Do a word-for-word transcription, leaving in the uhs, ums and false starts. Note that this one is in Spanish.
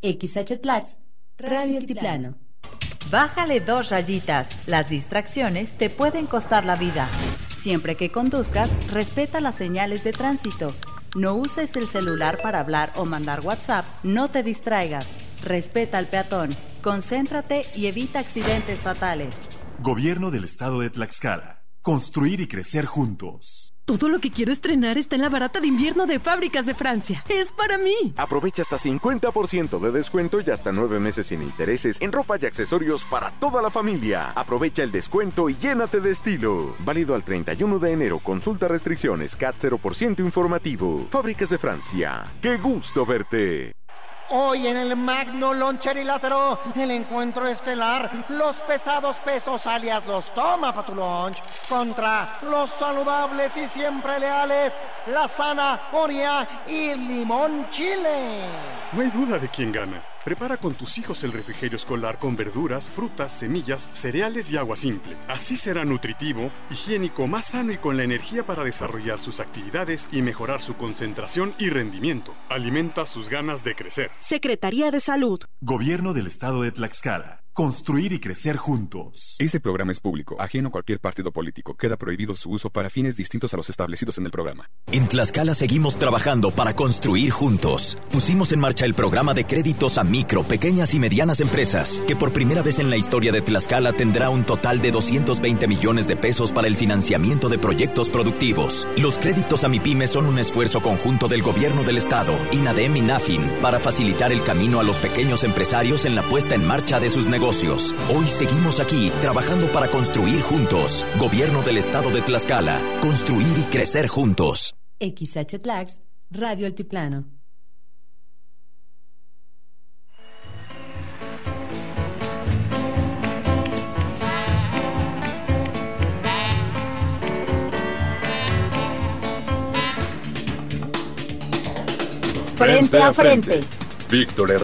X H Tlax, Radio Altiplano. Bájale dos rayitas. Las distracciones te pueden costar la vida. Siempre que conduzcas, respeta las señales de tránsito. No uses el celular para hablar o mandar WhatsApp. No te distraigas. Respeta al peatón. Concéntrate y evita accidentes fatales. Gobierno del Estado de Tlaxcala. Construir y crecer juntos. Todo lo que quiero estrenar está en la barata de invierno de Fábricas de Francia. ¡Es para mí! Aprovecha hasta cincuenta por ciento de descuento y hasta nueve meses sin intereses en ropa y accesorios para toda la familia. Aprovecha el descuento y llénate de estilo. Válido al treinta y uno de enero. Consulta restricciones. C A T cero por ciento informativo. Fábricas de Francia. ¡Qué gusto verte! Hoy en el Magno Loncherilátero, el encuentro estelar, los pesados pesos alias los toma pa' tu lunch, contra los saludables y siempre leales, la zanahoria y limón chile. No hay duda de quién gana. Prepara con tus hijos el refrigerio escolar con verduras, frutas, semillas, cereales y agua simple. Así será nutritivo, higiénico, más sano y con la energía para desarrollar sus actividades y mejorar su concentración y rendimiento. Alimenta sus ganas de crecer. Secretaría de Salud. Gobierno del Estado de Tlaxcala. Construir y crecer juntos. Este programa es público, ajeno a cualquier partido político. Queda prohibido su uso para fines distintos a los establecidos en el programa. En Tlaxcala seguimos trabajando para construir juntos. Pusimos en marcha el programa de créditos a micro, pequeñas y medianas empresas, que por primera vez en la historia de Tlaxcala tendrá un total de doscientos veinte millones de pesos para el financiamiento de proyectos productivos. Los créditos a MIPYME son un esfuerzo conjunto del Gobierno del Estado, INADEM y NAFIN, para facilitar el camino a los pequeños empresarios en la puesta en marcha de sus negocios. Hoy seguimos aquí trabajando para construir juntos. Gobierno del Estado de Tlaxcala. Construir y crecer juntos. X H Tlax, Radio Altiplano. Frente a frente. Víctor Herrera.